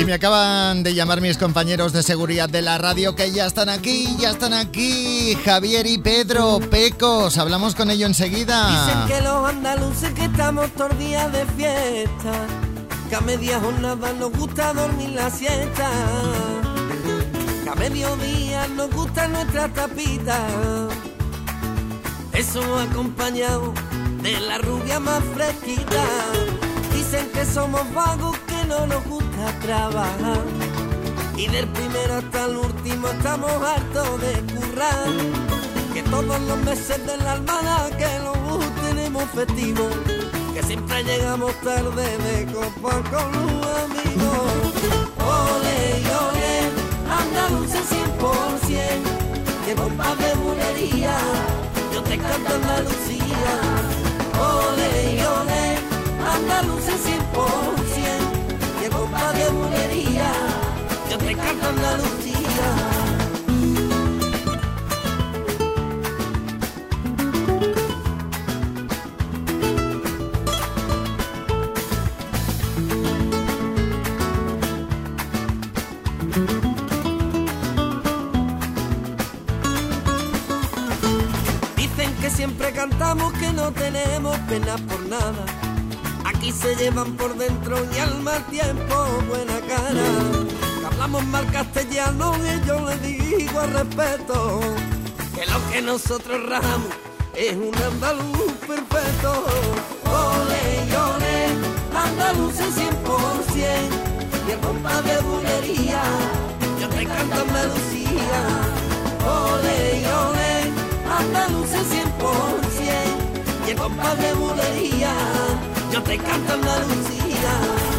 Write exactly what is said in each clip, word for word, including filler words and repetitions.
me acaban de llamar mis compañeros de seguridad de la radio que ya están aquí, ya están aquí. Javier y Pedro, Pecos, hablamos con ellos enseguida. Dicen que los andaluces que estamos todos días de fiesta, que a media jornada nos gusta dormir la siesta, que a mediodía nos gusta nuestra tapita, eso acompañado de la rubia más fresquita. Dicen que somos vagos, que no nos gusta trabajar, y del primero hasta el último estamos hartos de currar, que todos los meses de la almana que los tenemos festivos, que siempre llegamos tarde de copa con los amigos. Ole, ole, andaluces cien por cien, que compas de bulería, yo te canto Andalucía. Ole, ole, andaluces cien por cien, que compas de bulería, yo te canto Andalucía. Siempre cantamos que no tenemos pena por nada, aquí se llevan por dentro y al mal tiempo buena cara, que hablamos mal castellano y yo le digo al respeto, que lo que nosotros rajamos es un andaluz perfecto. Ole, ole, andaluces cien por cien, y el compás de bulería, yo te canto Andalucía. Ole, ole, andaluces cien por cien, y el compás de bulería, yo te canto Andalucía.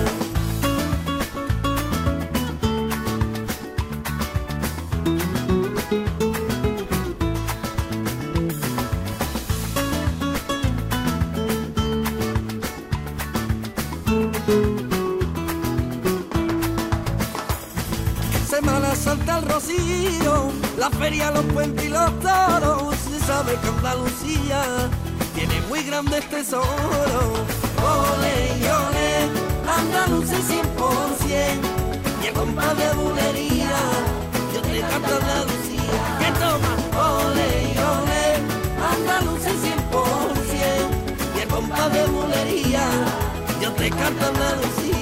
Semana Santa el Rocío, la feria, los puentes y los toros, se sabe que Andalucía tiene muy grandes tesoros. Ole y ole, andaluces cien por cien, y el compás de bulería, yo te canto Andalucía. Que toma, ole y ole, andaluces cien por cien, y el compás de bulería, yo te canto Andalucía.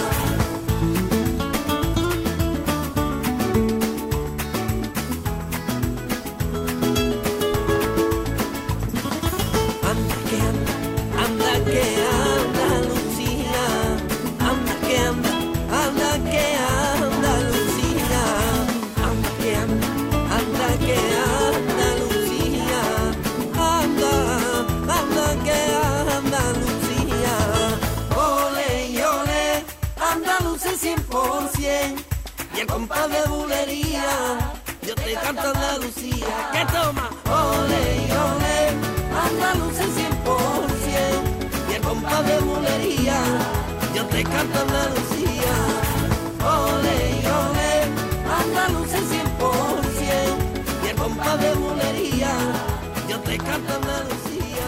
Y el compás de bulería, yo te canto Andalucía. Que toma, ole, ole, andaluces cien por cien, y el compás de bulería, yo te canto Andalucía. Ole, ole, andaluces cien por cien, y el compás de bulería, yo te canto Andalucía.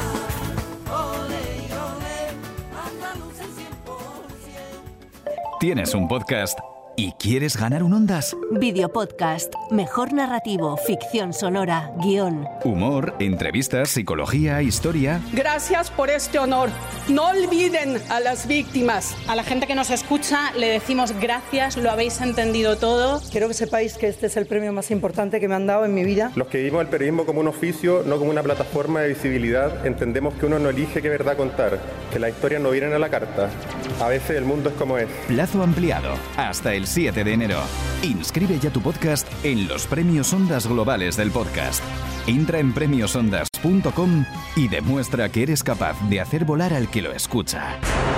Ole, ole, andaluces cien por cien. ¿Tienes un podcast y quieres ganar un Ondas? Videopodcast, mejor narrativo, ficción sonora, guión. Humor, entrevistas, psicología, historia. Gracias por este honor. No olviden a las víctimas. A la gente que nos escucha le decimos gracias, lo habéis entendido todo. Quiero que sepáis que este es el premio más importante que me han dado en mi vida. Los que vivimos el periodismo como un oficio, no como una plataforma de visibilidad, entendemos que uno no elige qué verdad contar, que las historias no vienen a la carta. A veces el mundo es como es. Plazo ampliado, hasta el siete de enero. Inscribe ya tu podcast en los Premios Ondas Globales del Podcast. Entra en premios ondas punto com y demuestra que eres capaz de hacer volar al que lo escucha.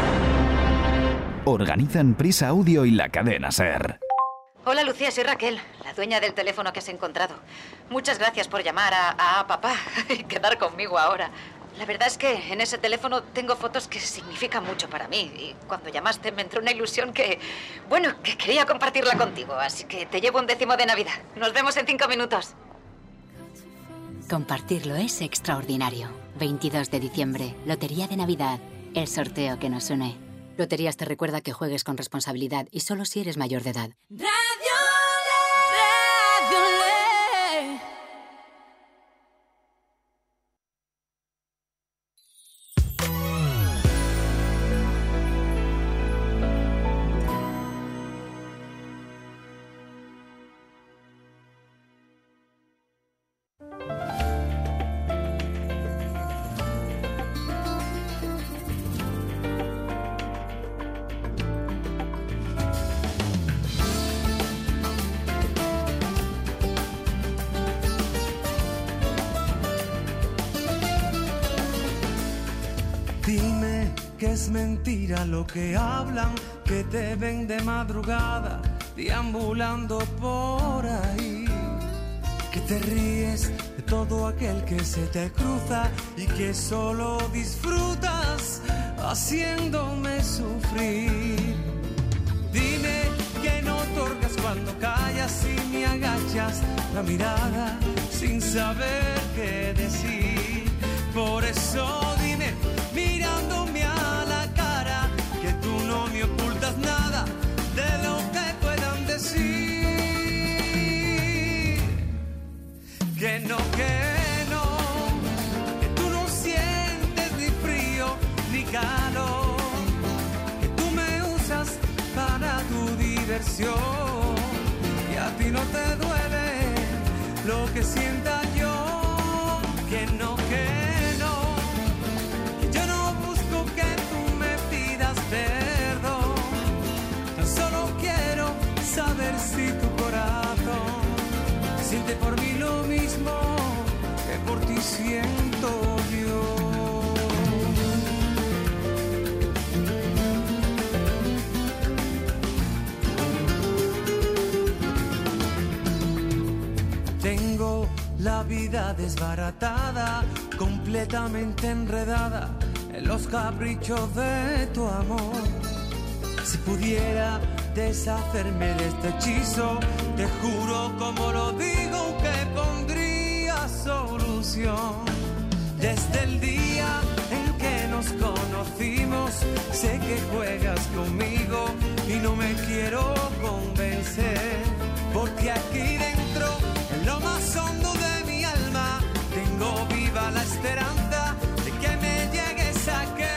Organizan Prisa Audio y la cadena SER. Hola Lucía, soy Raquel, la dueña del teléfono que has encontrado. Muchas gracias por llamar a, a papá y quedar conmigo ahora. La verdad es que en ese teléfono tengo fotos que significan mucho para mí. Y cuando llamaste me entró una ilusión que, bueno, que quería compartirla contigo. Así que te llevo un décimo de Navidad. Nos vemos en cinco minutos. Compartirlo es extraordinario. veintidós de diciembre, Lotería de Navidad. El sorteo que nos une. Loterías te recuerda que juegues con responsabilidad y solo si eres mayor de edad. Radio Le, Radio Le. Dime que es mentira lo que hablan, que te ven de madrugada deambulando por ahí, que te ríes de todo aquel que se te cruza y que solo disfrutas haciéndome sufrir. Dime que no otorgas cuando callas y me agachas la mirada sin saber qué decir. Por eso dime, mirándome a la cara, que tú no me ocultas nada de lo que puedan decir. Que no, que no, que tú no sientes ni frío ni calor, que tú me usas para tu diversión y a ti no te duele lo que sienta yo. Que no, que saber si tu corazón siente por mí lo mismo que por ti siento yo. Tengo la vida desbaratada, completamente enredada en los caprichos de tu amor. Si pudiera deshacerme de este hechizo, te juro como lo digo que pondría solución. Desde el día en que nos conocimos, sé que juegas conmigo y no me quiero convencer, porque aquí dentro, en lo más hondo de mi alma, tengo viva la esperanza de que me llegues a querer.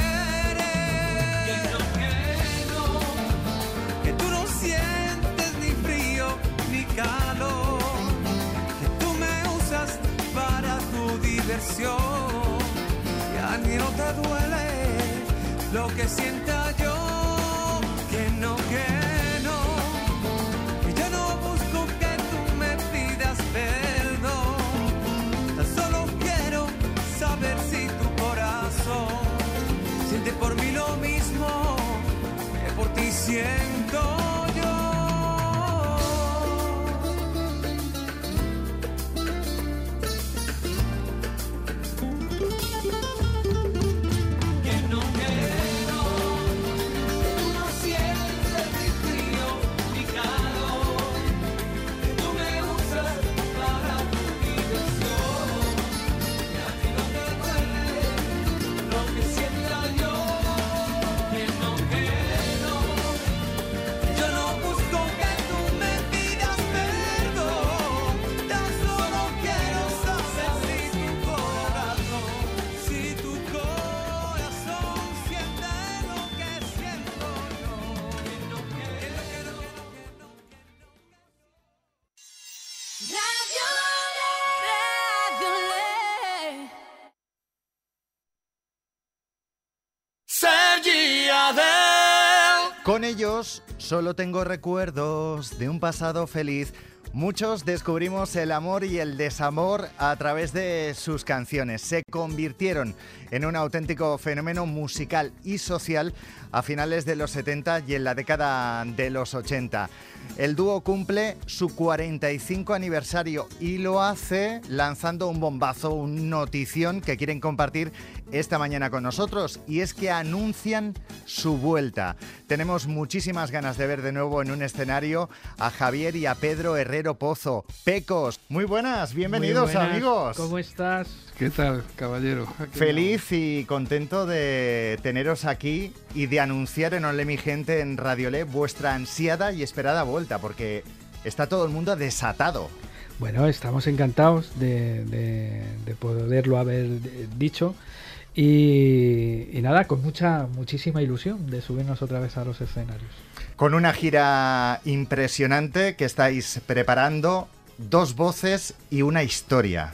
Sientes ni frío ni calor, que tú me usas para tu diversión y a mí no te duele lo que sienta yo. Que no, que no, que yo no busco que tú me pidas perdón, tan solo quiero saber si tu corazón siente por mí lo mismo que por ti siento. Con ellos solo tengo recuerdos de un pasado feliz. Muchos descubrimos el amor y el desamor a través de sus canciones. Se convirtieron en un auténtico fenómeno musical y social a finales de los setenta y en la década de los ochenta. El dúo cumple su cuarenta y cinco aniversario y lo hace lanzando un bombazo, un notición que quieren compartir esta mañana con nosotros, y es que anuncian su vuelta. Tenemos muchísimas ganas de ver de nuevo en un escenario a Javier y a Pedro Hernández Herrero Pozo, Pecos. Muy buenas, bienvenidos Muy buenas. amigos. ¿Cómo estás? ¿Qué tal, caballero? Aquí Feliz y contento de teneros aquí y de anunciar en Ole mi gente en Radiolé vuestra ansiada y esperada vuelta, porque está todo el mundo desatado. Bueno, estamos encantados de, de, de poderlo haber dicho y, y nada, con mucha, muchísima ilusión de subirnos otra vez a los escenarios. Con una gira impresionante que estáis preparando, dos voces y una historia.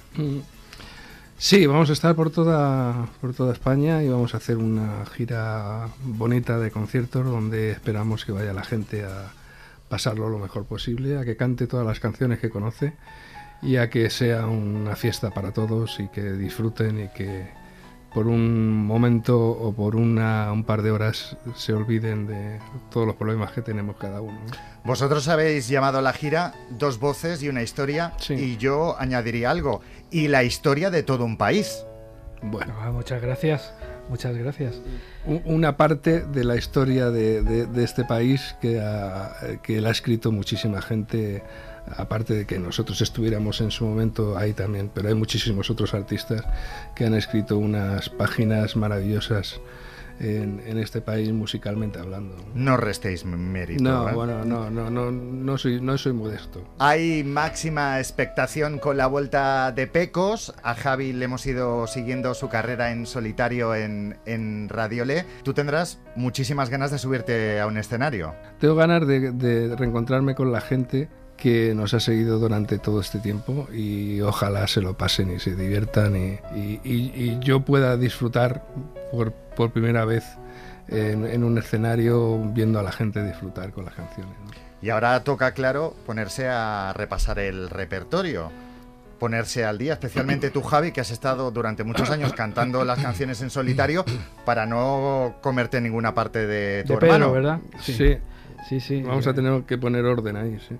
Sí, vamos a estar por toda, por toda España y vamos a hacer una gira bonita de conciertos donde esperamos que vaya la gente a pasarlo lo mejor posible, a que cante todas las canciones que conoce y a que sea una fiesta para todos y que disfruten y que por un momento o por una, un par de horas se olviden de todos los problemas que tenemos cada uno. Vosotros habéis llamado a la gira Dos voces y una historia, sí. Y yo añadiría algo, y la historia de todo un país. Bueno, ah, muchas gracias, muchas gracias. Una parte de la historia de, de, de este país que, ha, que la ha escrito muchísima gente, aparte de que nosotros estuviéramos en su momento ahí también, pero hay muchísimos otros artistas que han escrito unas páginas maravillosas en, en este país musicalmente hablando. No restéis mérito. No, ¿eh? bueno, no, no, no, no soy, no soy modesto. Hay máxima expectación con la vuelta de Pecos. A Javi le hemos ido siguiendo su carrera en solitario en, en Radiolé. Tú tendrás muchísimas ganas de subirte a un escenario. Tengo ganas de, de reencontrarme con la gente que nos ha seguido durante todo este tiempo y ojalá se lo pasen y se diviertan y, y, y, y yo pueda disfrutar por, por primera vez en, en un escenario viendo a la gente disfrutar con las canciones, ¿no? Y ahora toca, claro, ponerse a repasar el repertorio, ponerse al día, especialmente tú, Javi, que has estado durante muchos años cantando las canciones en solitario para no comerte ninguna parte de tu de hermano. Pedro, ¿verdad? Sí. Sí. sí, sí. Vamos a tener que poner orden ahí, sí.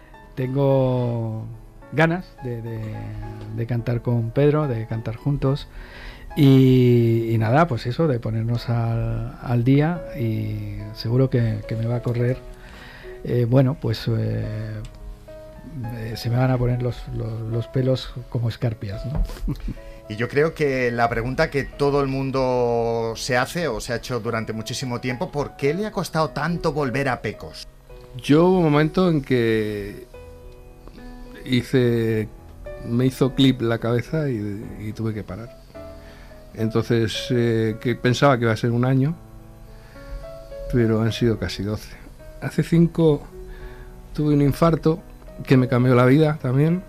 Tengo ganas de, de, de cantar con Pedro, de cantar juntos y, y nada, pues eso, de ponernos al, al día y seguro que, que me va a correr, eh, bueno, pues eh, eh, se me van a poner los, los, los pelos como escarpias, ¿no? Y yo creo que la pregunta que todo el mundo se hace o se ha hecho durante muchísimo tiempo, ¿por qué le ha costado tanto volver a Pecos? Yo hubo un momento en que hice me hizo clip la cabeza y, y tuve que parar. Entonces eh, que pensaba que iba a ser un año, pero han sido casi doce. Hace cinco tuve un infarto que me cambió la vida también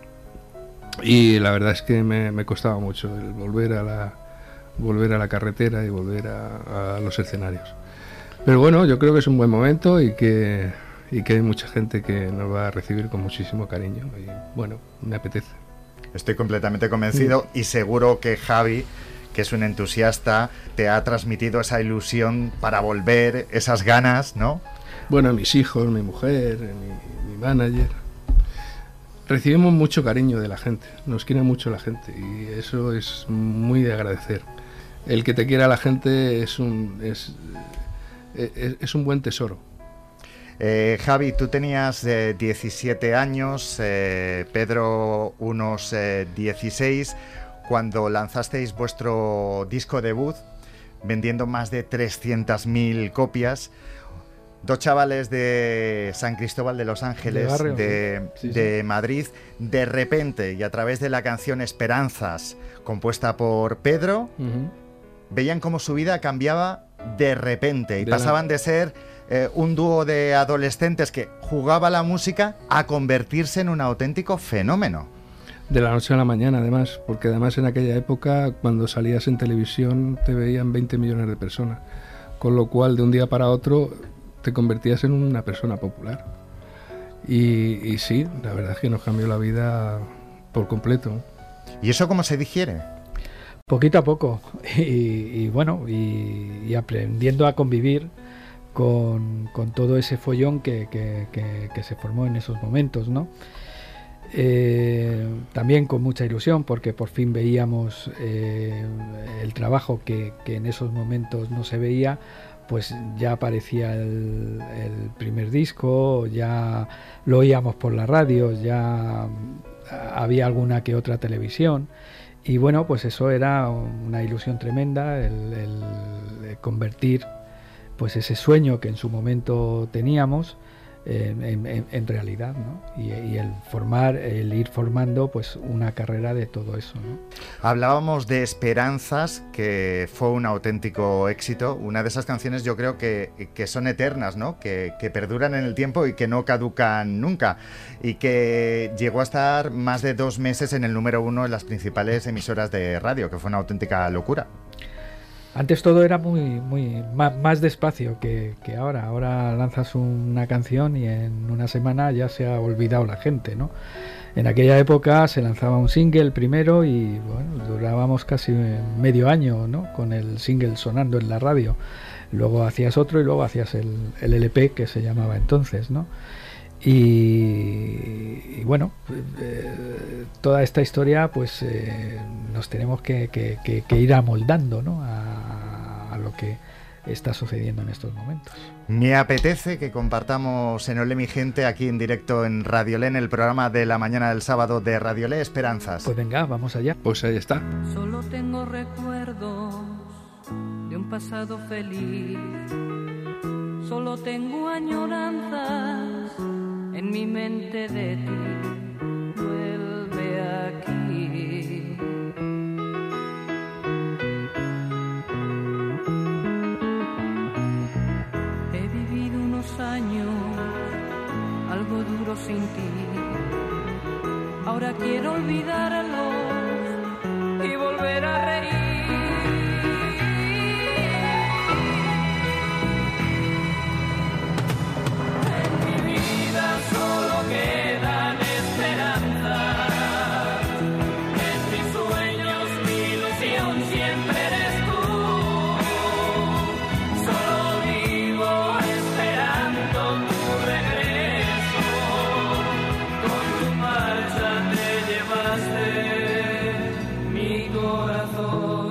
y la verdad es que me, me costaba mucho el volver a la volver a la carretera y volver a, a los escenarios. Pero bueno, yo creo que es un buen momento y que y que hay mucha gente que nos va a recibir con muchísimo cariño y bueno, me apetece. Estoy completamente convencido y seguro que Javi, que es un entusiasta, te ha transmitido esa ilusión para volver, esas ganas, ¿no? Bueno, mis hijos, mi mujer, mi, mi manager. Recibimos mucho cariño de la gente, nos quiere mucho la gente y eso es muy de agradecer. El que te quiera la gente es un, es, es, es un buen tesoro. Eh, Javi, tú tenías eh, diecisiete años, eh, Pedro unos eh, dieciséis, cuando lanzasteis vuestro disco debut, vendiendo más de trescientas mil copias. Dos chavales de San Cristóbal de los Ángeles, de, barrio, de, sí, sí. de Madrid, de repente, y a través de la canción Esperanzas, compuesta por Pedro, uh-huh. veían cómo su vida cambiaba de repente y de pasaban la... de ser... Eh, un dúo de adolescentes que jugaba la música a convertirse en un auténtico fenómeno. De la noche a la mañana, además, porque además en aquella época, cuando salías en televisión, te veían veinte millones de personas, con lo cual de un día para otro te convertías en una persona popular. Y, y sí, la verdad es que nos cambió la vida por completo. ¿Y eso cómo se digiere? Poquito a poco, y, y bueno, y, y aprendiendo a convivir Con, con todo ese follón que, que, que, que se formó en esos momentos, ¿no? Eh, también con mucha ilusión porque por fin veíamos eh, el trabajo que, que en esos momentos no se veía, pues ya aparecía el, el primer disco, ya lo oíamos por la radio, ya había alguna que otra televisión, y bueno, pues eso era una ilusión tremenda, el, el, el convertir pues ese sueño que en su momento teníamos En, en, en realidad, ¿no? Y, y el formar, el ir formando pues una carrera de todo eso, ¿no? Hablábamos de Esperanzas, que fue un auténtico éxito, una de esas canciones yo creo que, que son eternas, ¿no? Que, que perduran en el tiempo y que no caducan nunca, y que llegó a estar más de dos meses en el número uno en las principales emisoras de radio, que fue una auténtica locura. Antes todo era muy, muy más, más despacio que, que ahora. Ahora lanzas una canción y en una semana ya se ha olvidado la gente, ¿no? En aquella época se lanzaba un single primero y bueno, durábamos casi medio año, ¿no? Con el single sonando en la radio. Luego hacías otro y luego hacías el, el L P, que se llamaba entonces, ¿no? Y, y bueno, eh, toda esta historia pues eh, nos tenemos que, que, que, que ir amoldando, ¿no? a, a lo que está sucediendo en estos momentos. Me apetece que compartamos en Olé mi gente aquí en directo en Radiolé, en el programa de la mañana del sábado de Radiolé, Esperanzas. Pues venga, vamos allá. Pues ahí está. Solo tengo recuerdos de un pasado feliz, solo tengo añoranzas en mi mente de ti, vuelve aquí. He vivido unos años algo duro sin ti, ahora quiero olvidarlos y volver a reír. Solo quedan esperanzas, en mis sueños mi ilusión siempre eres tú. Solo vivo esperando tu regreso, con tu marcha te llevaste mi corazón.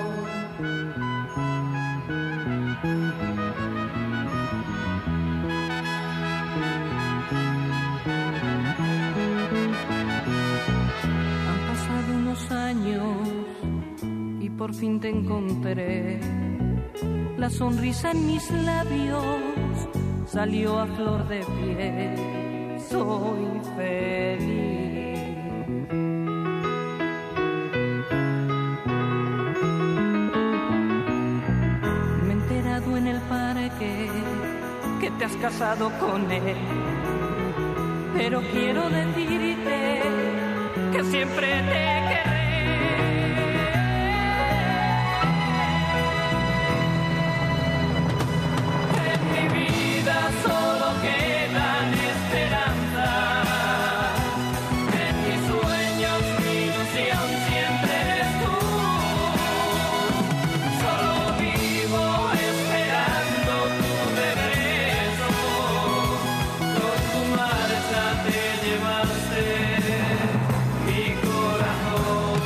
Y por fin te encontré, la sonrisa en mis labios salió a flor de piel, soy feliz. Me he enterado en el parque que te has casado con él, pero quiero decirte que siempre te querré. En mi vida solo quedan esperanzas, en mis sueños mi ilusión siempre eres tú. Solo vivo esperando tu regreso, con tu marcha te llevaste mi corazón.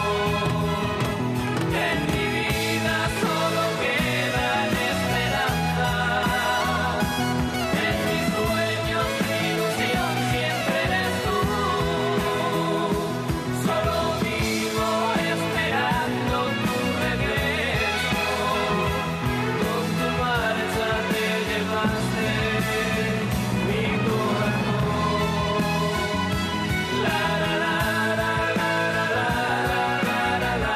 En mi vida solo quedan esperanzas, en mis sueños mi ilusión siempre eres tú. Solo vivo esperando tu regreso, con tu marcha te llevaste mi corazón. La la la la la la la la la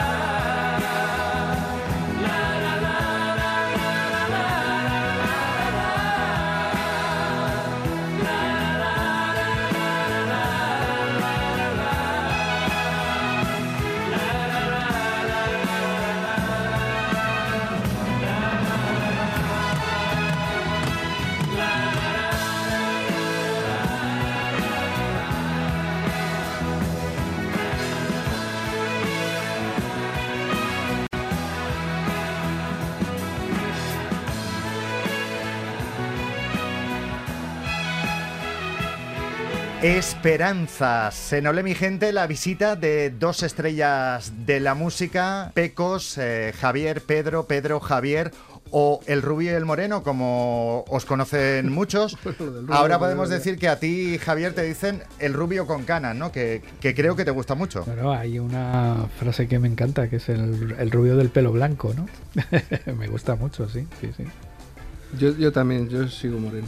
Esperanzas. En Olé mi gente, la visita de dos estrellas de la música, Pecos, eh, Javier, Pedro, Pedro, Javier. o el rubio y el moreno, como os conocen muchos. Ahora podemos decir que a ti, Javier, te dicen el rubio con canas, ¿no? Que, que creo que te gusta mucho. Bueno, hay una frase que me encanta, que es el, el rubio del pelo blanco, ¿no? Me gusta mucho, sí, sí, sí. Yo, yo también, yo sigo moreno.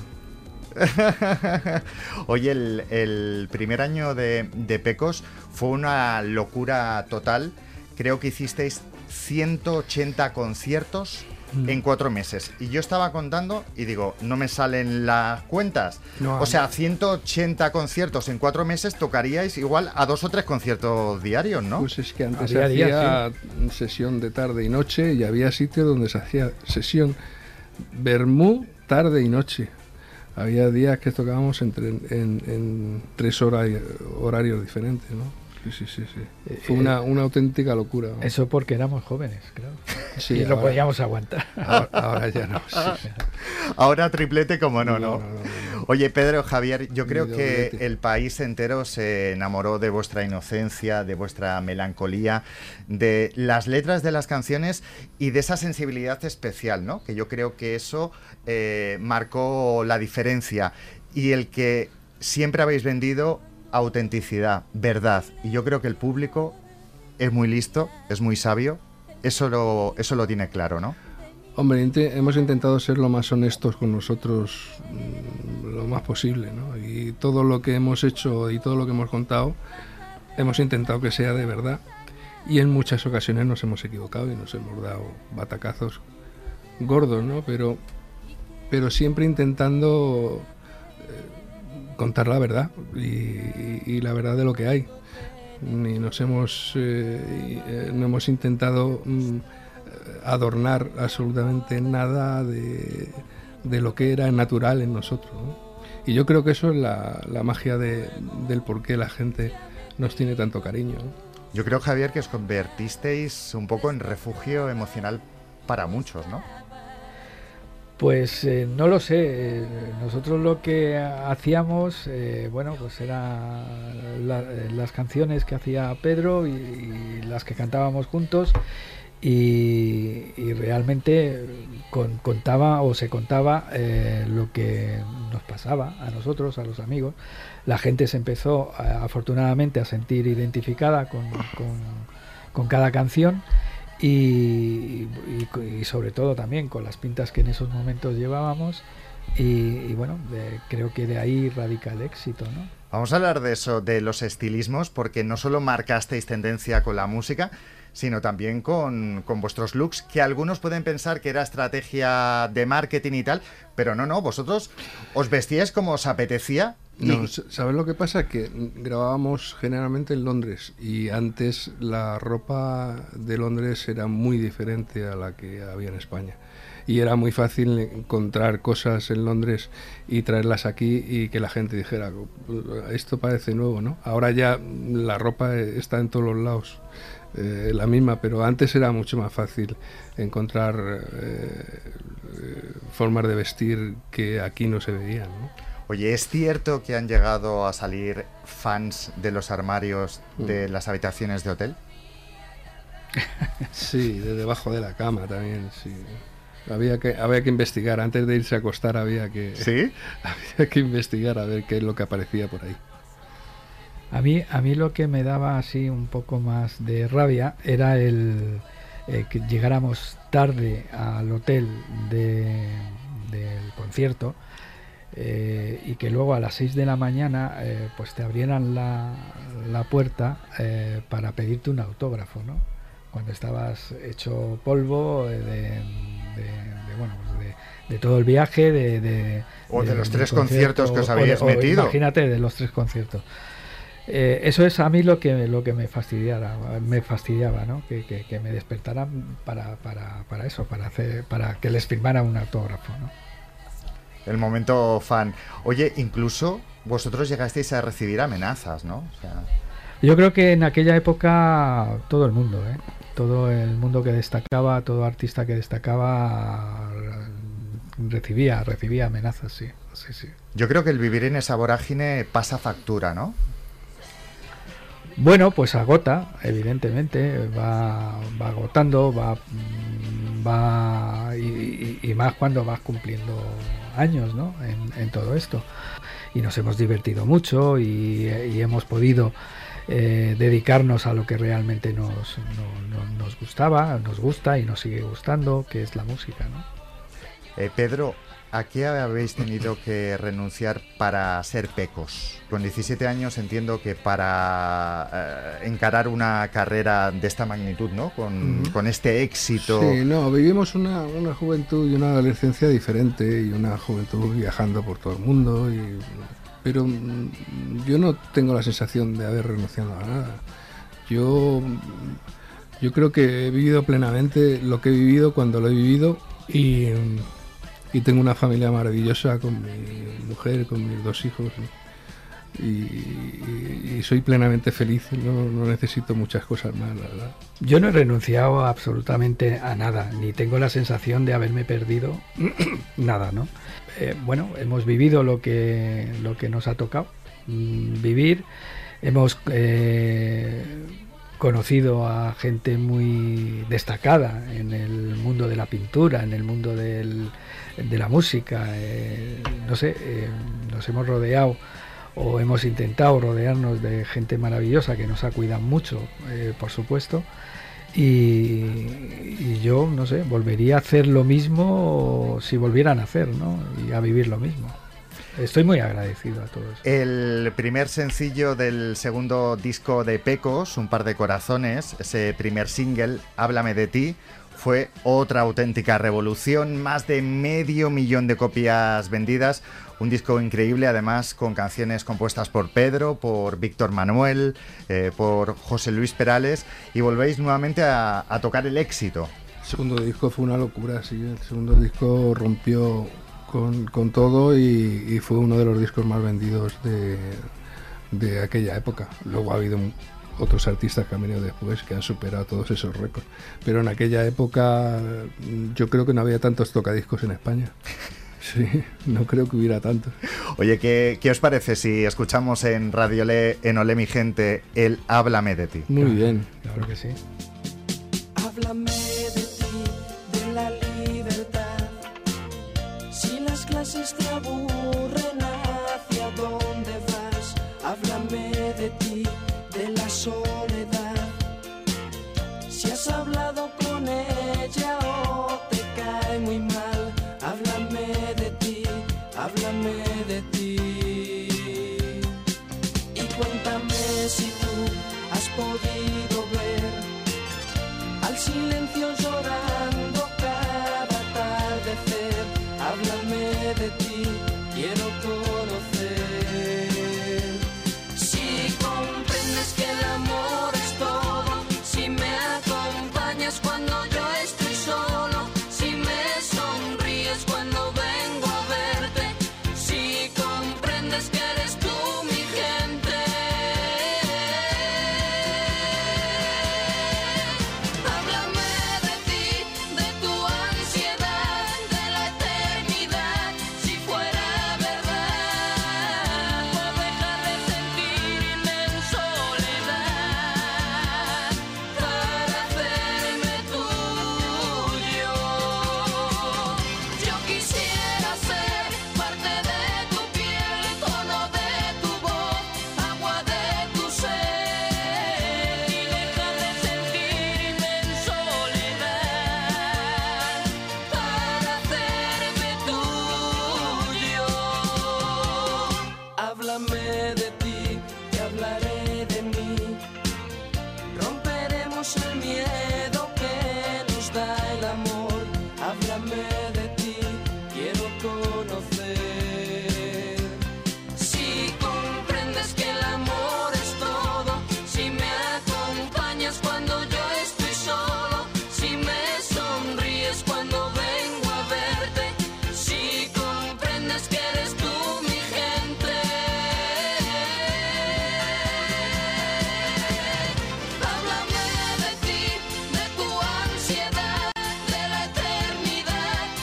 Oye, el, el primer año de, de Pecos fue una locura total. Creo que hicisteis ciento ochenta conciertos mm. en cuatro meses. Y yo estaba contando y digo, no me salen las cuentas. No, o sea, ciento ochenta conciertos en cuatro meses, tocaríais igual a dos o tres conciertos diarios, ¿no? Pues es que antes se hacía día, sí. sesión de tarde y noche, y había sitios donde se hacía sesión vermú tarde y noche. Había días que tocábamos entre, en, en, en tres horas horarios diferentes, ¿no? Sí, sí, sí, sí. Fue eh, una, una auténtica locura, ¿no? Eso porque éramos jóvenes, claro. Sí, y ahora, lo podíamos aguantar. Ahora, ahora ya no. Sí. Ahora triplete, como no, no. no, no, no, no. Oye, Pedro, Javier, yo creo que el país entero se enamoró de vuestra inocencia, de vuestra melancolía, de las letras de las canciones y de esa sensibilidad especial, ¿no? Que yo creo que eso eh, marcó la diferencia. Y el que siempre habéis vendido autenticidad, verdad, y yo creo que el público es muy listo, es muy sabio, eso lo, eso lo tiene claro, ¿no? Hombre, int- hemos intentado ser lo más honestos con nosotros mmm, lo más posible, ¿no? Y todo lo que hemos hecho y todo lo que hemos contado hemos intentado que sea de verdad, y en muchas ocasiones nos hemos equivocado y nos hemos dado batacazos gordos, ¿no? Pero, pero siempre intentando contar la verdad y, y, y la verdad de lo que hay. Ni nos hemos eh, eh, no hemos intentado mm, adornar absolutamente nada de, de lo que era natural en nosotros, ¿no? Y yo creo que eso es la, la magia de, del por qué la gente nos tiene tanto cariño, ¿no? Yo creo, Javier, que os convertisteis un poco en refugio emocional para muchos, ¿no? Pues eh, no lo sé, eh, nosotros lo que hacíamos, eh, bueno, pues era la, las canciones que hacía Pedro y, y las que cantábamos juntos, y, y realmente con, contaba o se contaba eh, lo que nos pasaba a nosotros, a los amigos. La gente se empezó a, afortunadamente a sentir identificada con, con, con cada canción. Y, y, y sobre todo también con las pintas que en esos momentos llevábamos, y, y bueno, de, creo que de ahí radica el éxito, ¿no? Vamos a hablar de eso, de los estilismos, porque no solo marcasteis tendencia con la música, sino también con, con vuestros looks, que algunos pueden pensar que era estrategia de marketing y tal, pero no, no, vosotros os vestíais como os apetecía. Y... No, ¿sabes lo que pasa? Que grabábamos generalmente en Londres, y antes la ropa de Londres era muy diferente a la que había en España, y era muy fácil encontrar cosas en Londres y traerlas aquí y que la gente dijera, esto parece nuevo, ¿no? Ahora ya la ropa está en todos los lados, eh, la misma, pero antes era mucho más fácil encontrar eh, formas de vestir que aquí no se veían, ¿no? Oye, ¿es cierto que han llegado a salir fans de los armarios de las habitaciones de hotel? Sí, de debajo de la cama también, sí. Había que, había que investigar, antes de irse a acostar había que, ¿sí? había que investigar a ver qué es lo que aparecía por ahí. A mí, a mí lo que me daba así un poco más de rabia era el eh, que llegáramos tarde al hotel de, del concierto, Eh, y que luego a las seis de la mañana eh, pues te abrieran la, la puerta eh, para pedirte un autógrafo, ¿no? Cuando estabas hecho polvo eh, de, de, de, bueno, pues de, de todo el viaje, de, de o de, de los tres conciertos que os habéis o, metido. O, imagínate, de los tres conciertos. Eh, eso es a mí lo que lo que me fastidiaba, me fastidiaba, ¿no? Que, que, que me despertaran para, para, para eso, para hacer, para que les firmara un autógrafo, ¿no? El momento fan. Oye, incluso vosotros llegasteis a recibir amenazas, ¿no? O sea... Yo creo que en aquella época todo el mundo, ¿eh? Todo el mundo que destacaba, todo artista que destacaba recibía, recibía amenazas, sí, sí, sí. Yo creo que el vivir en esa vorágine pasa factura, ¿no? Bueno, pues agota, evidentemente, va, va agotando, va, va y, y, y más cuando vas cumpliendo años, ¿no? en, en todo esto. Y nos hemos divertido mucho y, y hemos podido eh, dedicarnos a lo que realmente nos, no, no, nos gustaba, nos gusta y nos sigue gustando, que es la música, ¿no? Eh, Pedro, ¿a qué habéis tenido que renunciar para ser Pecos? Con diecisiete años entiendo que para eh, encarar una carrera de esta magnitud, ¿no? Con, uh-huh. con este éxito... Sí, no, vivimos una, una juventud y una adolescencia diferente y una juventud viajando por todo el mundo, y, pero yo no tengo la sensación de haber renunciado a nada. Yo, yo creo que he vivido plenamente lo que he vivido cuando lo he vivido y... Y tengo una familia maravillosa con mi mujer, con mis dos hijos, y, y, y soy plenamente feliz, no, no necesito muchas cosas más, la verdad. Yo no he renunciado absolutamente a nada, ni tengo la sensación de haberme perdido nada, ¿no? Eh, bueno, hemos vivido lo que, lo que nos ha tocado mm, vivir, hemos... Eh, conocido a gente muy destacada en el mundo de la pintura, en el mundo del, de la música, eh, no sé, eh, nos hemos rodeado o hemos intentado rodearnos de gente maravillosa que nos ha cuidado mucho, eh, por supuesto, y, y yo, no sé, volvería a hacer lo mismo si volvieran a hacer, ¿no? Y a vivir lo mismo. Estoy muy agradecido a todos. El primer sencillo del segundo disco de Pecos, Un par de corazones, ese primer single, Háblame de ti, fue otra auténtica revolución, más de medio millón de copias vendidas, un disco increíble, además con canciones compuestas por Pedro, por Víctor Manuel, eh, por José Luis Perales, y volvéis nuevamente a, a tocar el éxito. El segundo disco fue una locura, sí, el segundo disco rompió... Con, con todo y, y fue uno de los discos más vendidos de, de aquella época. Luego ha habido otros artistas que han venido después que han superado todos esos récords, pero en aquella época yo creo que no había tantos tocadiscos en España. Sí, no creo que hubiera tantos. Oye, ¿qué, qué os parece si escuchamos en Radio Le, en Olé mi gente, el Háblame de ti? Muy bien, claro que sí. Háblame de ti, de la libertad. Si las clases te aburren, ¿hacia dónde vas? Háblame de ti, de la soledad. Si has hablado con ella o te cae muy mal, háblame de ti, háblame de ti. Y cuéntame si tú has podido ver al silencio llorando cada atardecer. Háblame de ti, quiero conocer. Si comprendes que el amor es todo, si me acompañas cuando yo estoy solo, si me sonríes cuando vengo a verte, si comprendes que eres tú mi gente. Háblame de ti, de tu ansiedad, de la eternidad, si fuera verdad, por dejar de sentirme en soledad, para hacerme tuyo. Yo quisiera ser parte de tu piel, tono de tu voz, agua de tu ser, y dejar de sentirme en soledad, para hacerme tuyo. Háblame de ti, te hablaré de mí. Romperemos el miedo que nos da el amor. Háblame de ti, quiero conocer. Si comprendes que el amor es todo, si me acompañas cuando yo estoy solo, si me sonríes cuando vengo a verte, si comprendes que eres tú mi gente. Háblame de ti, de tu ansiedad, de la eternidad,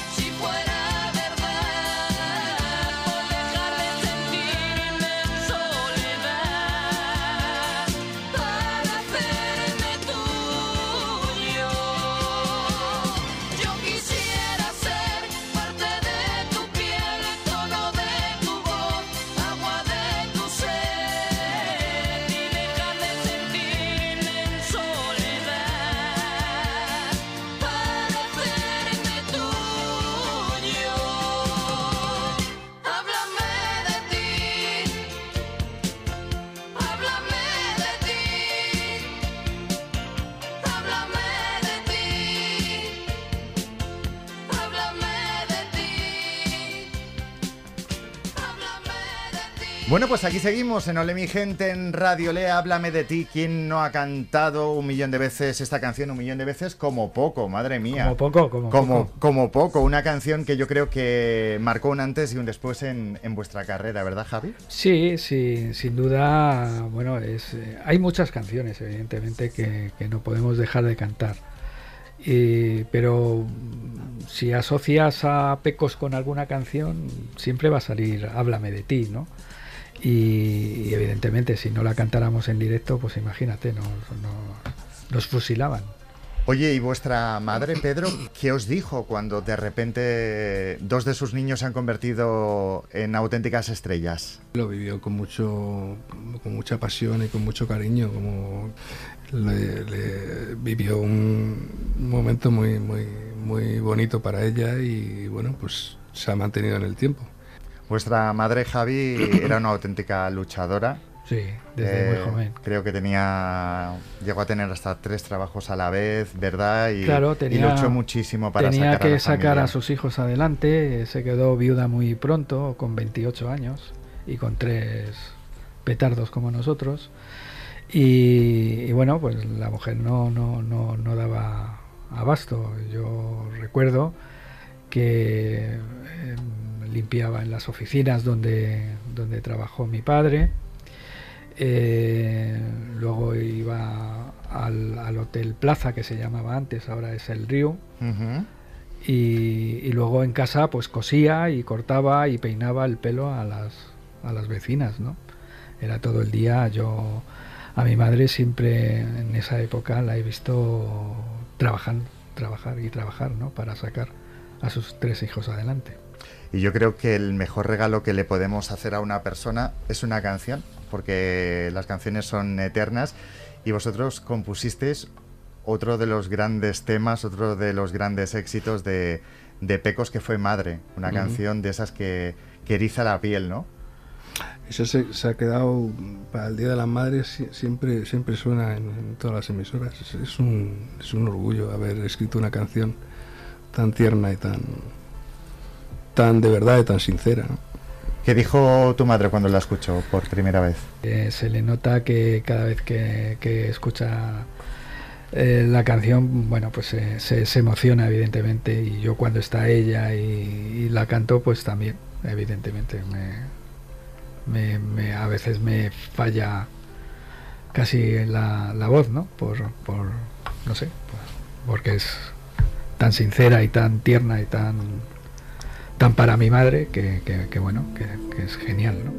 Bueno, pues aquí seguimos en Ole mi gente, en Radio Le, Háblame de ti. ¿Quién no ha cantado un millón de veces esta canción? Un millón de veces como poco, madre mía. Como poco, como, como poco. Como poco, una canción que yo creo que marcó un antes y un después en, en vuestra carrera, ¿verdad, Javi? Sí, sí, sin duda, bueno, es, eh, hay muchas canciones, evidentemente, que, que no podemos dejar de cantar. Y, pero si asocias a Pecos con alguna canción, siempre va a salir Háblame de ti, ¿no? Y, y evidentemente si no la cantáramos en directo, pues imagínate, nos, nos, nos fusilaban. Oye, ¿y vuestra madre, Pedro, qué os dijo cuando de repente dos de sus niños se han convertido en auténticas estrellas? Lo vivió con mucho, con mucha pasión y con mucho cariño, como le, le vivió un momento muy, muy, muy bonito para ella y bueno, pues se ha mantenido en el tiempo. Vuestra madre, Javi, era una auténtica luchadora. Sí, desde eh, muy joven. Creo que tenía, llegó a tener hasta tres trabajos a la vez, ¿verdad? Y, claro, tenía, y luchó muchísimo para tenía sacar que a la sacar familia. a sus hijos adelante. Se quedó viuda muy pronto, con veintiocho años y con tres petardos como nosotros. Y, y bueno, pues la mujer no, no, no, no daba abasto. Yo recuerdo que eh, limpiaba en las oficinas donde, donde trabajó mi padre. Eh, luego iba al, al Hotel Plaza, que se llamaba antes, ahora es el Río. Uh-huh. y, y luego en casa pues cosía y cortaba y peinaba el pelo a las, a las vecinas, ¿no? Era todo el día. Yo a mi madre siempre en esa época la he visto trabajando, trabajar y trabajar, ¿no? Para sacar a sus tres hijos adelante. Y yo creo que el mejor regalo que le podemos hacer a una persona es una canción, porque las canciones son eternas y vosotros compusisteis otro de los grandes temas, otro de los grandes éxitos de, de Pecos, que fue Madre, una uh-huh. canción de esas que, que eriza la piel, ¿no? Eso se, se ha quedado para el Día de las Madres, siempre, siempre suena en, en todas las emisoras. Es, es, un, es un orgullo haber escrito una canción tan tierna y tan... tan de verdad y tan sincera, ¿no? ¿Qué dijo tu madre cuando la escuchó por primera vez? Eh, se le nota que cada vez que, que escucha eh, la canción, bueno, pues eh, se, se emociona evidentemente, y yo cuando está ella y, y la canto, pues también, evidentemente, me, me, me, a veces me falla casi la, la voz, ¿no? Por, por no sé, por, porque es tan sincera y tan tierna y tan... tan para mi madre que, que, que bueno, que, que es genial, ¿no?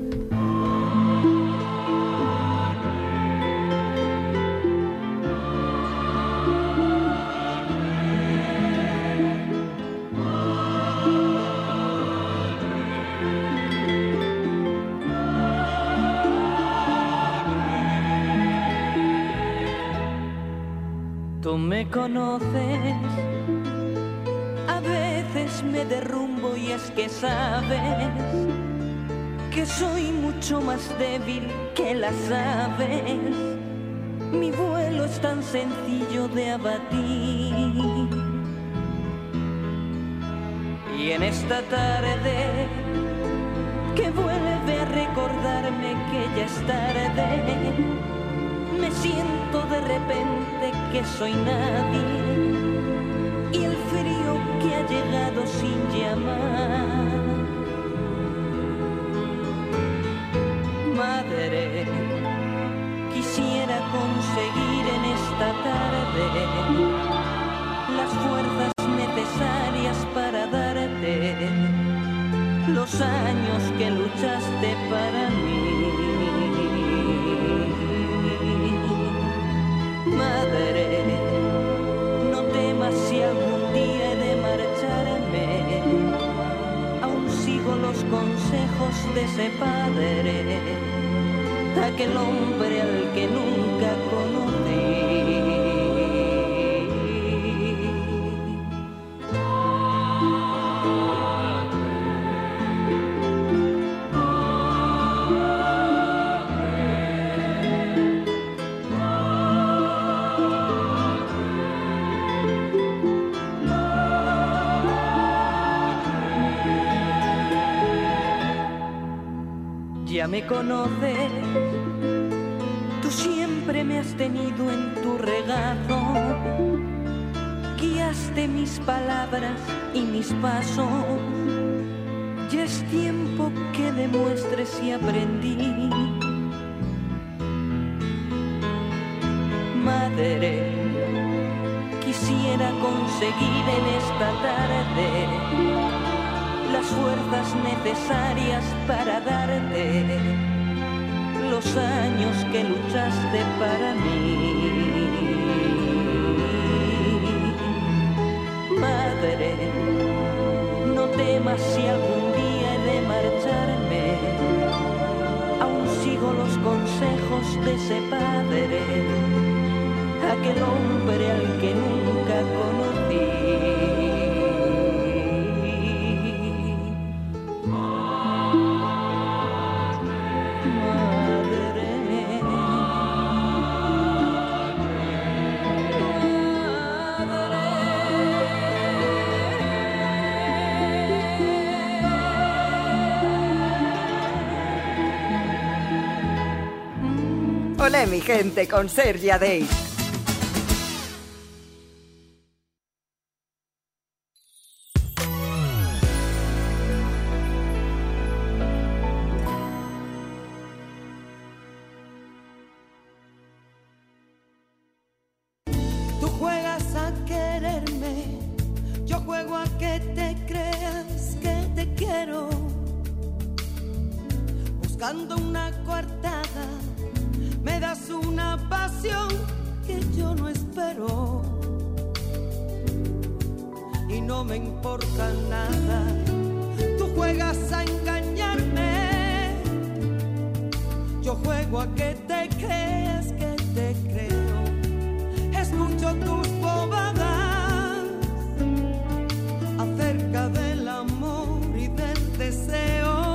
Tú me conoces, a veces me derrumbo y es que sabes que soy mucho más débil que las aves. Mi vuelo es tan sencillo de abatir. Y en esta tarde que vuelve a recordarme que ya es tarde, me siento de repente que soy nadie y el frío que ha llegado sin llamar. Madre, quisiera conseguir en esta tarde las fuerzas necesarias para darte los años que luchaste para mí. Madre, no temas si algún día he de marcharme, aún sigo los consejos de ese padre, aquel hombre al que nunca conocí. ya me conoces. Tú siempre me has tenido en tu regazo, guiaste mis palabras y mis pasos. Ya es tiempo que demuestres si aprendí. Madre, quisiera conseguir en esta tarde las fuerzas necesarias para darte los años que luchaste para mí. Madre, no temas si algún día he de marcharme, aún sigo los consejos de ese padre, aquel hombre al que nunca conocí. Olé, mi gente, con Sergi Adeix. Tú juegas a quererme, yo juego a que te creas que te quiero, buscando una coartada. Me das una pasión que yo no espero y no me importa nada. Tú juegas a engañarme, yo juego a que te creas que te creo. Escucho tus bobadas acerca del amor y del deseo.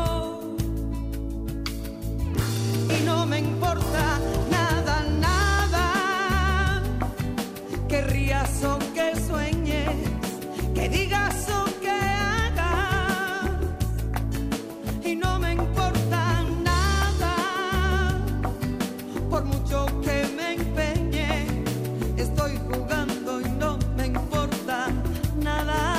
Y no me importa nada, nada, que rías o que sueñes, que digas o que hagas. Y no me importa nada, por mucho que me empeñe, estoy jugando y no me importa nada.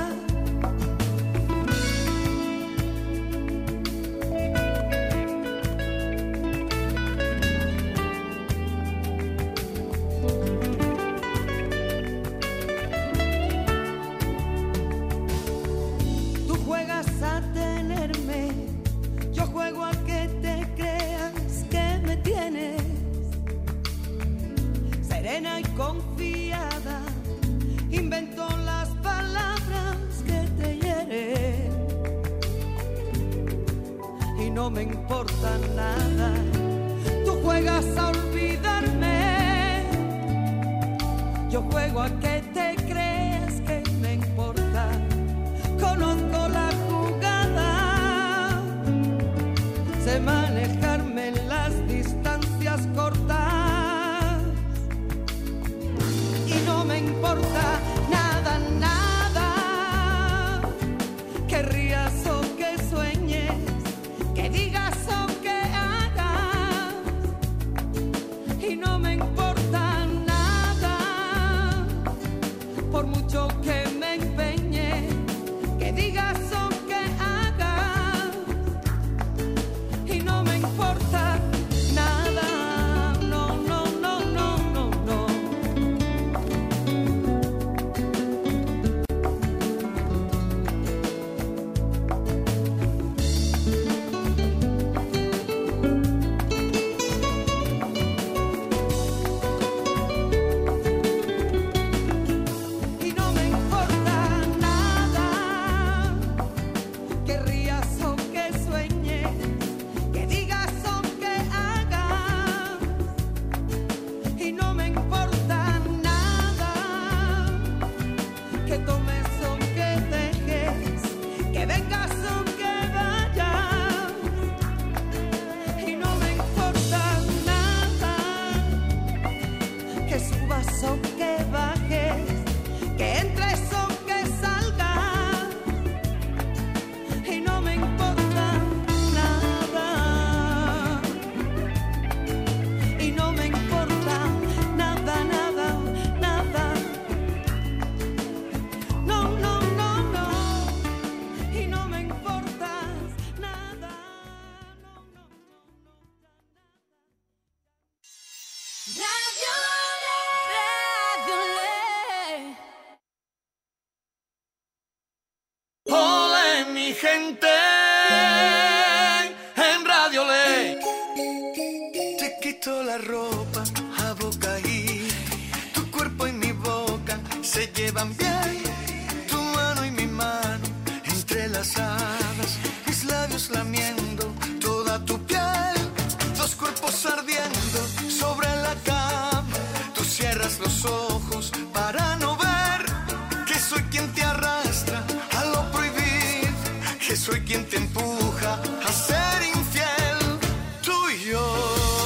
Serena y confiada, invento las palabras que te hieren y no me importa nada. Tú juegas a olvidarme, yo juego a que te creas que me importa. Conozco la jugada, sé manejarme en las distancias cortas. No me importa nada, nada, que rías o que sueñes, que digas o que hagas. Y no me importa nada, por mucho que me empeñe, que digas o que hagas. Y no me importa nada, no, no, no, no, no, no. Y no me importa la ropa a boca y tu cuerpo y mi boca se llevan bien. Tu mano y mi mano entrelazadas, mis labios lamiendo toda tu piel. Dos cuerpos ardiendo sobre la cama. Tú cierras los ojos para no ver que soy quien te arrastra a lo prohibido, que soy quien te empuja a ser infiel. Tú y yo.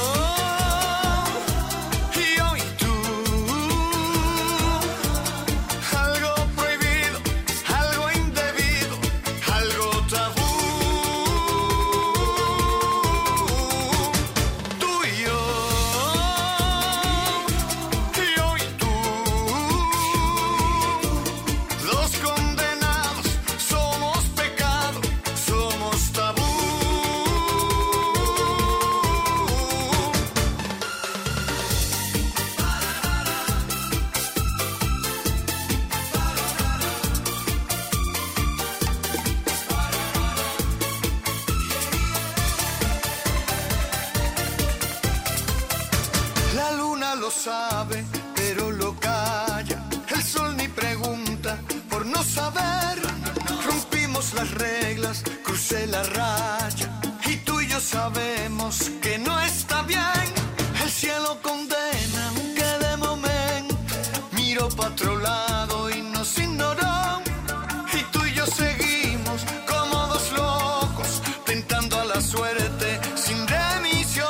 Sabe, pero lo calla. El sol ni pregunta por no saber. Rompimos las reglas, crucé la raya y tú y yo sabemos que no está bien. El cielo condena, aunque de momento miro para otro lado y nos ignoró. Y tú y yo seguimos como dos locos, tentando a la suerte sin remisión.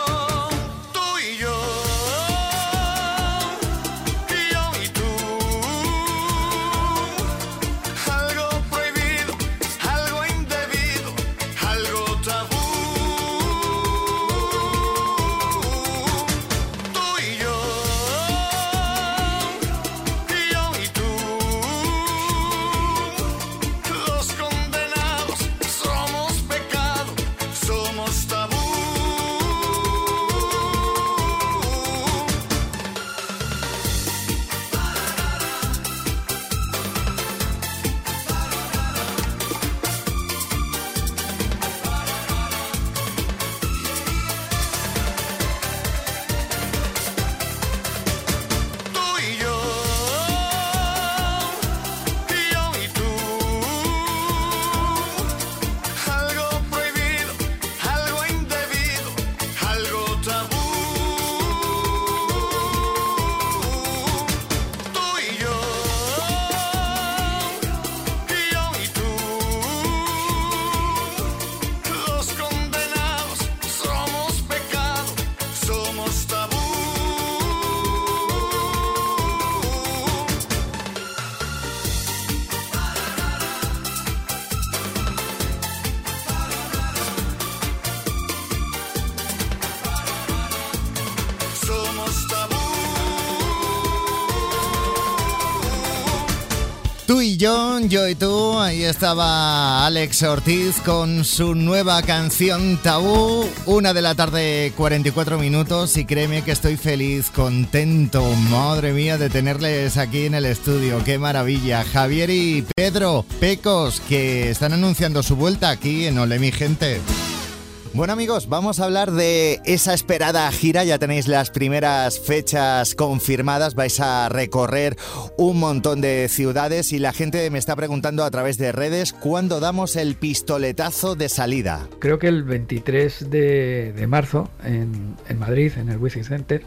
Tú y yo, yo y tú, ahí estaba Alex Ortiz con su nueva canción Tabú, una de la tarde, cuarenta y cuatro minutos, y créeme que estoy feliz, contento, madre mía, de tenerles aquí en el estudio, qué maravilla. Javier y Pedro Pecos, que están anunciando su vuelta aquí en Ole mi gente. Bueno amigos, vamos a hablar de esa esperada gira, ya tenéis las primeras fechas confirmadas, vais a recorrer un montón de ciudades y la gente me está preguntando a través de redes cuándo damos el pistoletazo de salida. Creo que el veintitrés de, de marzo en, en Madrid, en el Wizzing Center.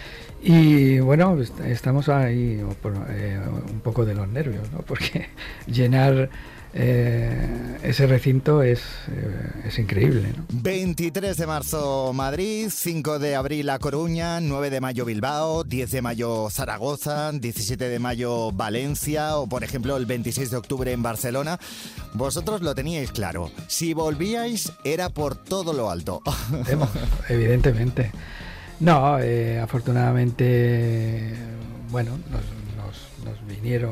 Y bueno, estamos ahí eh, un poco de los nervios, ¿no? Porque llenar eh, ese recinto es, eh, es increíble, ¿no? veintitrés de marzo Madrid, cinco de abril La Coruña, nueve de mayo Bilbao, diez de mayo Zaragoza, diecisiete de mayo Valencia o por ejemplo el veintiséis de octubre en Barcelona. Vosotros lo teníais claro, si volvíais era por todo lo alto. Evidentemente. No, eh, afortunadamente, bueno, nos, nos, nos vinieron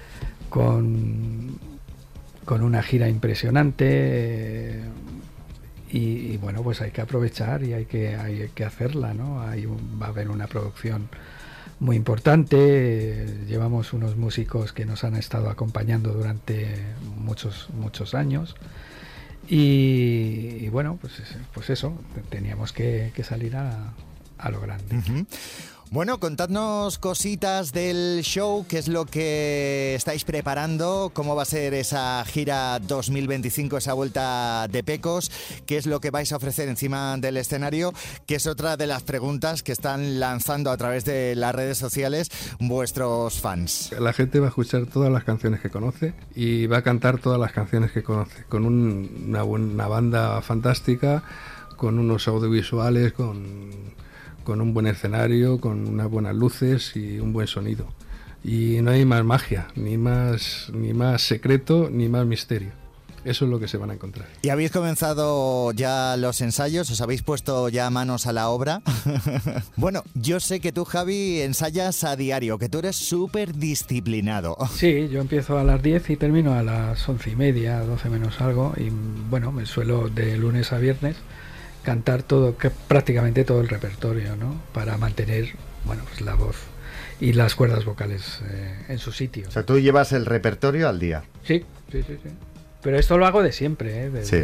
con, con una gira impresionante eh, y, y bueno, pues hay que aprovechar y hay que, hay que hacerla, ¿no? Hay un, va a haber una producción muy importante, eh, llevamos unos músicos que nos han estado acompañando durante muchos, muchos años. Y, y bueno, pues, pues eso, teníamos que, que salir a, a lo grande. Uh-huh. Bueno, contadnos cositas del show, qué es lo que estáis preparando, cómo va a ser esa gira dos mil veinticinco, esa vuelta de Pecos, qué es lo que vais a ofrecer encima del escenario, que es otra de las preguntas que están lanzando a través de las redes sociales vuestros fans. La gente va a escuchar todas las canciones que conoce y va a cantar todas las canciones que conoce, con un, una buena banda fantástica, con unos audiovisuales, con... con un buen escenario, con unas buenas luces y un buen sonido. Y no hay más magia, ni más, ni más secreto, ni más misterio. Eso es lo que se van a encontrar. ¿Y habéis comenzado ya los ensayos? ¿Os habéis puesto ya manos a la obra? Bueno, yo sé que tú, Javi, ensayas a diario, que tú eres súper disciplinado. Sí, yo empiezo a las diez y termino a las once y media, doce menos algo. Y bueno, me suelo de lunes a viernes cantar todo, que prácticamente todo el repertorio, ¿no? Para mantener, bueno, pues la voz y las cuerdas vocales eh, en su sitio. O sea, tú llevas el repertorio al día. Sí, sí, sí, sí. Pero esto lo hago de siempre, ¿eh? Desde, sí.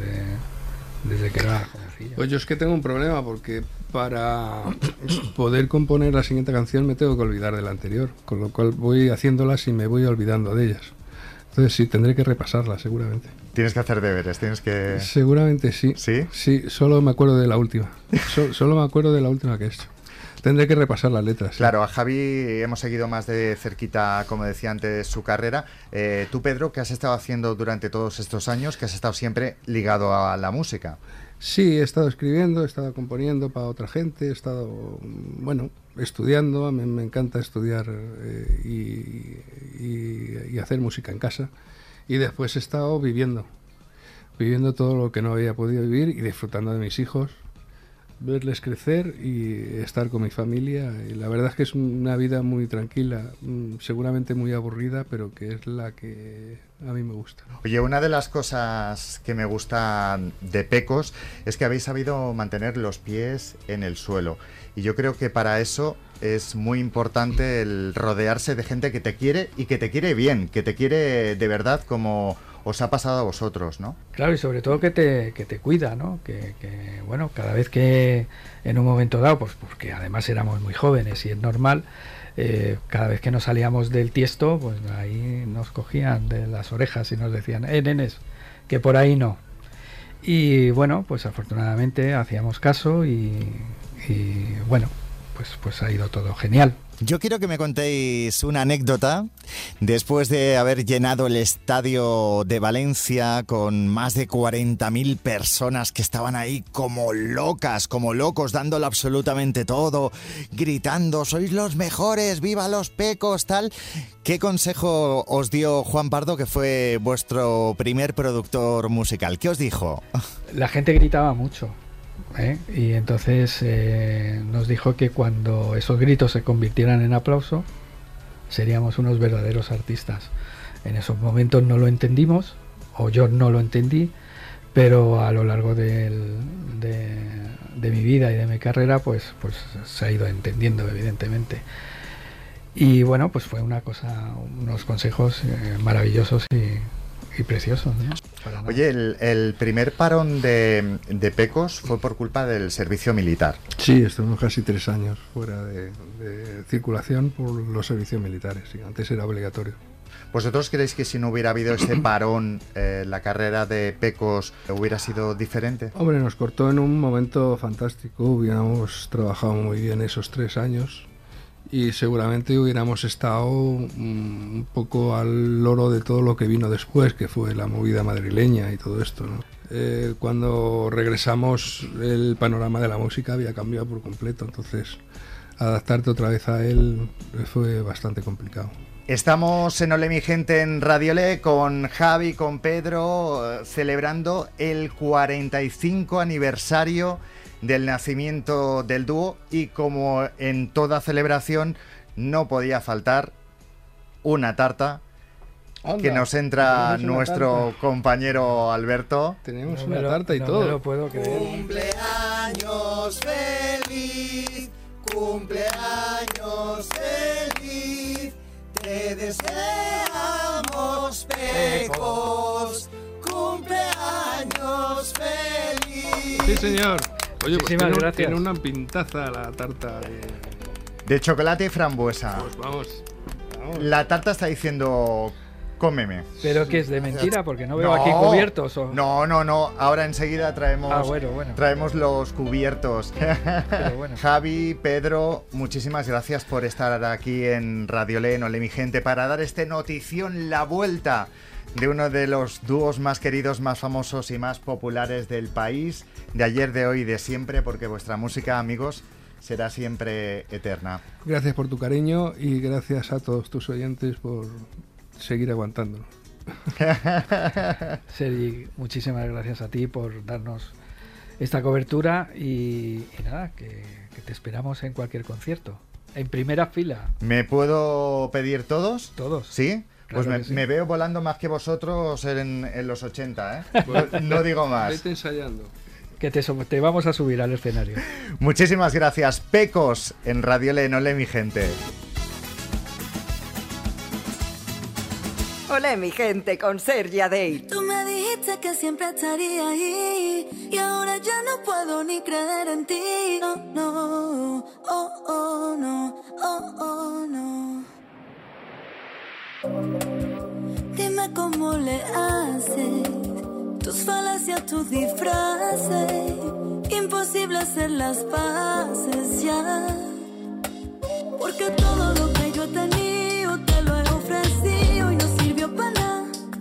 de, desde que era jovencillo. Pues yo es que tengo un problema, porque para poder componer la siguiente canción me tengo que olvidar de la anterior, con lo cual voy haciéndolas y me voy olvidando de ellas. Entonces sí, tendré que repasarlas seguramente. Tienes que hacer deberes, tienes que... Seguramente sí. ¿Sí? Sí, solo me acuerdo de la última. So, solo me acuerdo de la última que he hecho. Tendré que repasar las letras. Claro, a Javi hemos seguido más de cerquita, como decía antes, su carrera. Eh, tú, Pedro, ¿qué has estado haciendo durante todos estos años? Que has estado siempre ligado a la música. Sí, he estado escribiendo, he estado componiendo para otra gente, he estado, bueno, estudiando. A mí me encanta estudiar eh, y, y, y hacer música en casa. Y después he estado viviendo, viviendo todo lo que no había podido vivir y disfrutando de mis hijos, verles crecer y estar con mi familia. Y la verdad es que es una vida muy tranquila, seguramente muy aburrida, pero que es la que a mí me gusta. Oye, una de las cosas que me gusta de Pecos es que habéis sabido mantener los pies en el suelo. Y yo creo que para eso es muy importante el rodearse de gente que te quiere y que te quiere bien, que te quiere de verdad como os ha pasado a vosotros, ¿no? Claro, y sobre todo que te, que te cuida, ¿no? Que, que, bueno, cada vez que en un momento dado, pues porque además éramos muy jóvenes y es normal, eh, cada vez que nos salíamos del tiesto, pues ahí nos cogían de las orejas y nos decían, eh, nenes, que por ahí no. Y bueno, pues afortunadamente hacíamos caso y, y bueno, pues, pues ha ido todo genial. Yo quiero que me contéis una anécdota después de haber llenado el estadio de Valencia con más de cuarenta mil personas que estaban ahí como locas, como locos, dándolo absolutamente todo, gritando, sois los mejores, viva los Pecos, tal. ¿Qué consejo os dio Juan Pardo, que fue vuestro primer productor musical? ¿Qué os dijo? La gente gritaba mucho. ¿Eh? Y entonces eh, nos dijo que cuando esos gritos se convirtieran en aplauso seríamos unos verdaderos artistas. En esos momentos no lo entendimos, o yo no lo entendí, pero a lo largo del, de, de mi vida y de mi carrera pues, pues se ha ido entendiendo, evidentemente. Y bueno, pues fue una cosa, unos consejos eh, maravillosos y y precioso, ¿no? Oye, el, el primer parón de, de Pecos fue por culpa del servicio militar. Sí, estuvimos casi tres años fuera de, de circulación por los servicios militares. Sí, antes era obligatorio. ¿Vosotros creéis que si no hubiera habido ese parón, eh, la carrera de Pecos hubiera sido diferente? Hombre, nos cortó en un momento fantástico. Hubiéramos trabajado muy bien esos tres años. Y seguramente hubiéramos estado un poco al loro de todo lo que vino después, que fue la movida madrileña y todo esto, ¿no? Eh, cuando regresamos el panorama de la música había cambiado por completo, entonces adaptarte otra vez a él fue bastante complicado. Estamos en Ole mi gente en Radiole con Javi, con Pedro, celebrando el cuarenta y cinco aniversario del nacimiento del dúo, y como en toda celebración no podía faltar una tarta. Onda, que nos entra nuestro tarta. Compañero Alberto. Tenemos no una lo, tarta y no todo. Me lo puedo creer. Cumpleaños feliz, cumpleaños feliz, te deseamos Pecos, cumpleaños feliz. Sí, señor. Oye, pues Muchísimas tiene, gracias. tiene una pintaza la tarta de... De chocolate y frambuesa. Pues vamos, vamos. La tarta está diciendo, cómeme. Pero que es de mentira, porque no veo No, aquí cubiertos. O... No, no, no. Ahora enseguida traemos, Ah, bueno, bueno. traemos los cubiertos. Pero bueno. Javi, Pedro, muchísimas gracias por estar aquí en Radio Len, Ole mi gente, para dar este notición, la vuelta de uno de los dúos más queridos, más famosos y más populares del país, de ayer, de hoy y de siempre, porque vuestra música, amigos, será siempre eterna. Gracias por tu cariño y gracias a todos tus oyentes por seguir aguantando. Sergi, muchísimas gracias a ti por darnos esta cobertura y, y nada, que, que te esperamos en cualquier concierto. En primera fila. ¿Me puedo pedir todos? Todos. ¿Sí? Pues Claro me, que sí. me veo volando más que vosotros en, en los ochenta, ¿eh? No, no digo más. Vete ensayando. Que te, so- te vamos a subir al escenario. Muchísimas gracias. Pecos en Radio Len, ole mi gente. Olé, mi gente, con Sergi Adey. Tú me dijiste que siempre estaría ahí y ahora ya no puedo ni creer en ti. No, no, oh, oh, no, oh, oh, no. Dime cómo le haces, tus falacias, tus disfraces, imposible hacer las paces ya. Porque todo lo que yo he tenido te lo he ofrecido y no sirvió para nada.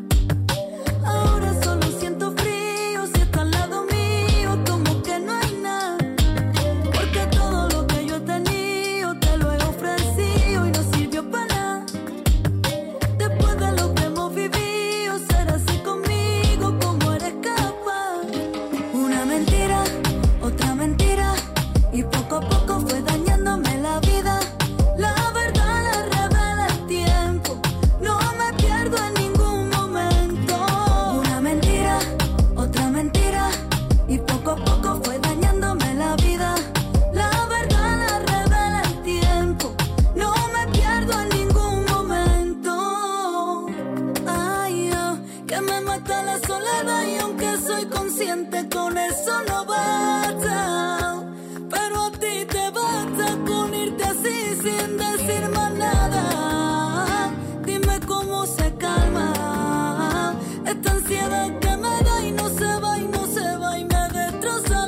Ahora solo siento frío si está al lado mío, como que no hay nada. Porque todo lo que yo he tenido te lo he ofrecido y no sirvió para nada. Después de lo que hemos vivido, ser así conmigo como eres capaz. Una mentira, otra mentira, y poco a poco fue dañándome la vida. La verdad la revela el tiempo, no me pierdo en ningún momento. Una mentira, otra mentira, y poco a poco fue dañándome la vida. La verdad la revela el tiempo, no me pierdo en ningún momento. Ay, oh, que me mata la soledad y aunque soy consciente con eso no basta. Pero a ti te basta con irte así sin decir más nada. Dime cómo se calma esta ansiedad que me da y no se va y no se va y me destroza el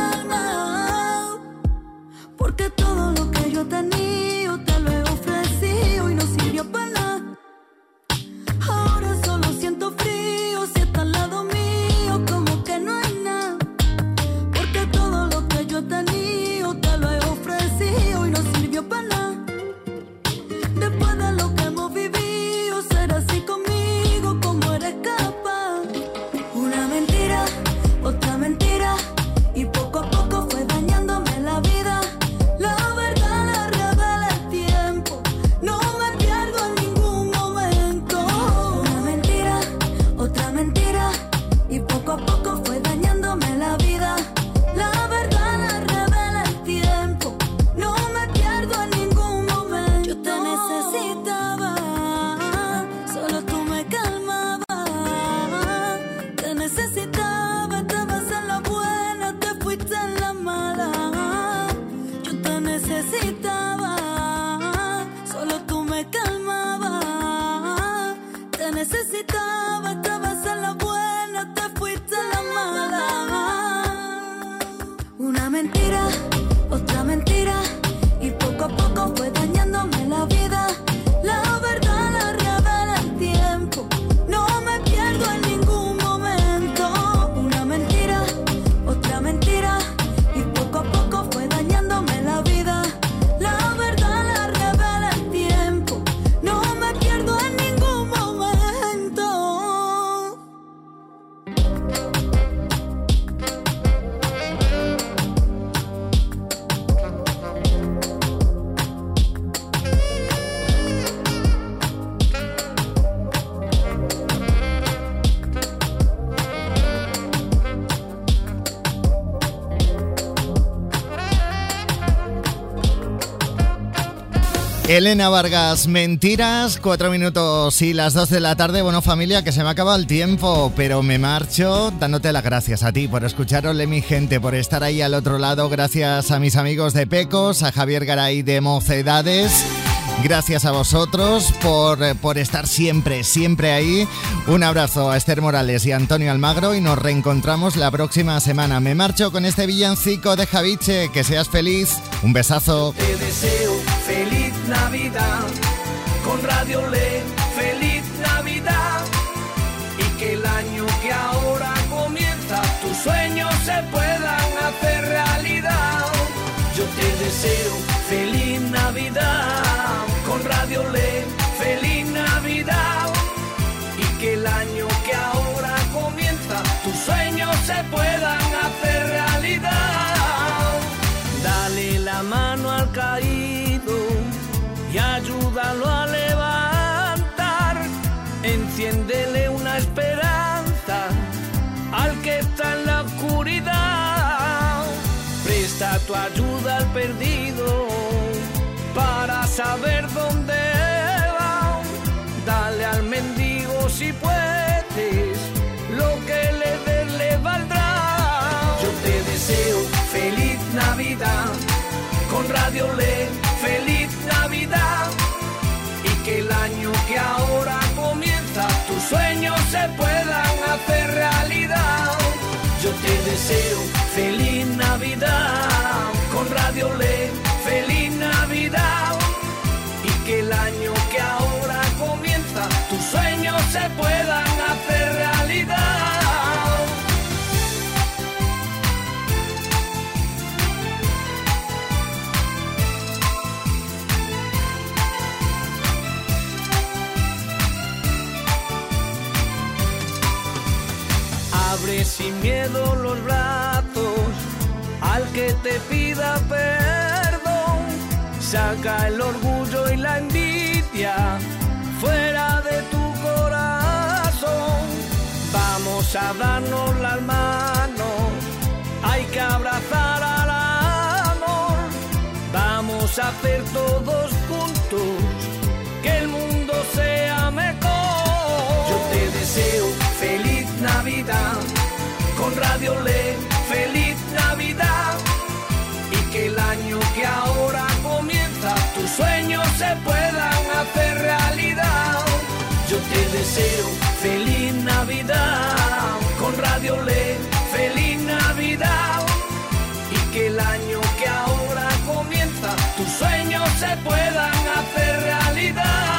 alma. Porque todo lo que yo he tenido te lo he ofrecido y no sirvió para nada. Ahora solo siento frío si está al lado mío, como que no hay nada. Porque todo lo que yo he tenido te lo he ofrecido y no sirvió para nada. Después de lo que hemos vivido, ser así conmigo como eres capaz. Una mentira, otra mentira, y poco a poco fue dañándome la vida. La verdad la revela el tiempo, no me pierdo en ningún momento. Una mentira, otra mentira, y poco a poco fue dañándome la vida. La verdad la revela el tiempo, no me pierdo en ningún momento. Yo te necesitaba, solo tú me calmabas. Te necesitaba, estabas en la buena, te fuiste en la mala. Yo te necesitaba, solo tú me calmabas. Te necesitaba, estabas en la buena, te fuiste en la mala. Una mentira, otra mentira, y poco a poco fue dañándome la vida. La verdad la revela el tiempo, no me pierdo en ningún momento. Una mentira, otra mentira, y poco a poco fue dañándome la vida. La verdad la revela el tiempo, no me pierdo en ningún momento. Elena Vargas, Mentiras, cuatro minutos y las dos de la tarde. Bueno, familia, que se me ha acabado el tiempo, pero me marcho dándote las gracias a ti por escuchar Ole mi gente, por estar ahí al otro lado. Gracias a mis amigos de Pecos, a Javier Garay de Mocedades. Gracias a vosotros por, por estar siempre, siempre ahí. Un abrazo a Esther Morales y a Antonio Almagro y nos reencontramos la próxima semana. Me marcho con este villancico de Javiche. Que seas feliz. Un besazo. Te deseo feliz Navidad con Radio Le. Feliz Navidad y que el año que ahora comienza tus sueños se puedan hacer realidad. Yo te deseo feliz Navidad con Radio Le, feliz Navidad y que el año que ahora comienza tus sueños se puedan hacer realidad. Dale la mano al caído y ayúdalo a levantar, enciéndele una esperanza al que está en la oscuridad. Presta tu ayuda al perdido para saber dónde va. Dale al mendigo si puedes, lo que le des le valdrá. Yo te deseo feliz Navidad con Radio Le, feliz Navidad y que el año que ahora comienza tus sueños se puedan hacer realidad. Yo te deseo feliz Navidad con Radio Le, feliz Navidad y que el año que ahora comienza tus sueños se puedan hacer realidad. Abre sin miedo los brazos al que te pida perdón. Saca el orgullo y la envidia fuera de tu corazón. Vamos a darnos las manos, hay que abrazar al amor. Vamos a hacer todos juntos que el mundo sea mejor. Yo te deseo feliz Navidad con Radio Le, feliz Navidad y que el año que ahora comienza tus sueños se puedan hacer realidad. Yo te deseo feliz Navidad con Radio Le, feliz Navidad y que el año que ahora comienza tus sueños se puedan hacer realidad.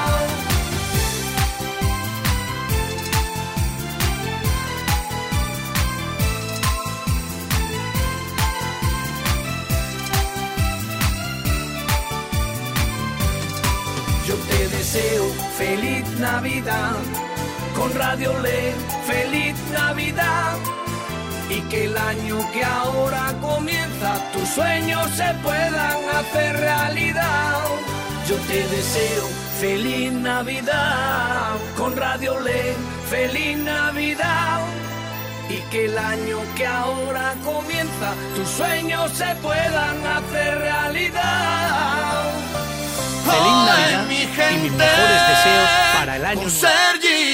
Yo te deseo feliz Navidad con Radio Le, feliz Navidad y que el año que ahora comienza tus sueños se puedan hacer realidad. Yo te deseo feliz Navidad con Radio Le, feliz Navidad y que el año que ahora comienza tus sueños se puedan hacer realidad. Feliz Navidad y mis mejores deseos para el año nuevo.